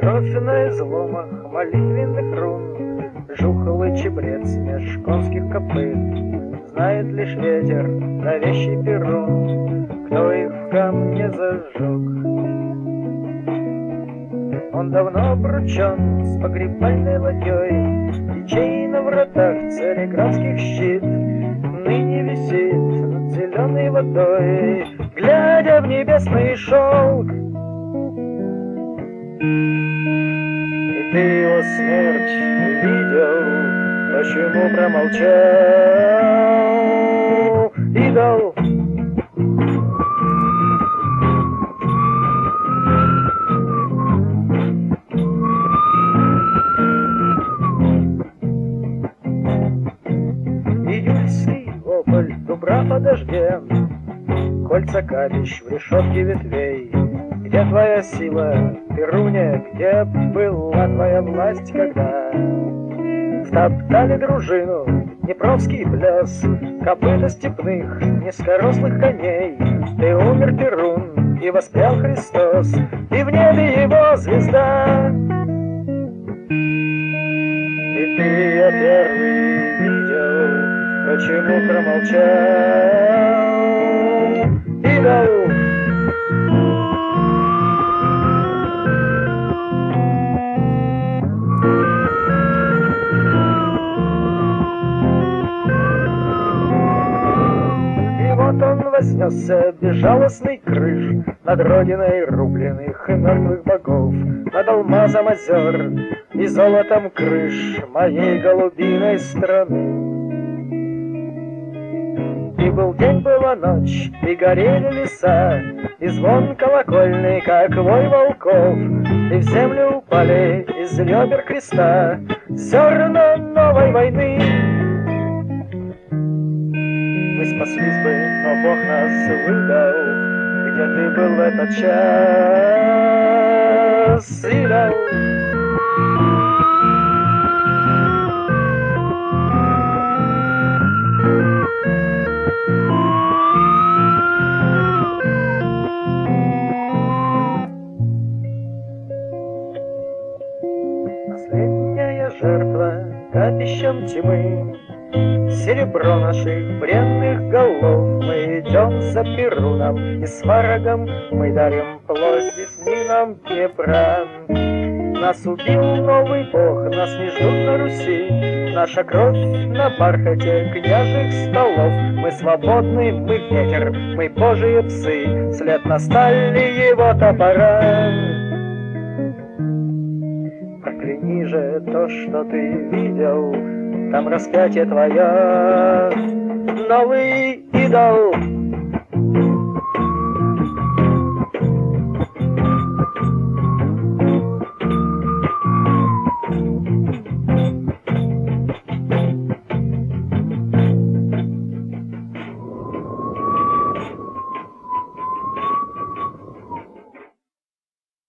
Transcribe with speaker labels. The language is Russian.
Speaker 1: кровь на изломах молитвенных рун, жухлый чебрец меж конских копыт. Знает лишь ветер, да вещий перун, кто их в камне зажег. Он давно обручен с погребальной ладьей, и чей на вратах цареградских щит ныне висит над зеленой водой, глядя в небесный шелк. И ты его смерть видел, почему промолчал, идол? Июльский вопль дубра по дожде, кольца капищ в решетке ветвей. Где твоя сила, Перуне, где была твоя власть, когда втоптали дружину, днепровский пляс, копыта степных, низкорослых коней? Ты умер, Перун, и воспрял Христос, и в небе его звезда. И ты ее первый видел, почему промолчал, идол? Вот он вознесся, безжалостный крыш, над родиной рубленых и мертвых богов, над алмазом озер и золотом крыш моей голубиной страны. И был день, была ночь, и горели леса, и звон колокольный, как вой волков, и в землю упали из ребер креста зерна новой войны. Мы спаслись бы, но Бог нас выдал. Где ты был в этот час, идол? Последняя жертва капищем тьмы, серебро наших бренных голов. Мы идем за Перуном и Сварогом, мы дарим плоть десninам Днепра. Нас убил новый бог, нас не ждут на Руси, наша кровь на бархате княжих столов. Мы свободны, мы ветер, мы божьи псы, след на стали его топора. Прокляни же то, что ты видел, там распятие твое, новый идол.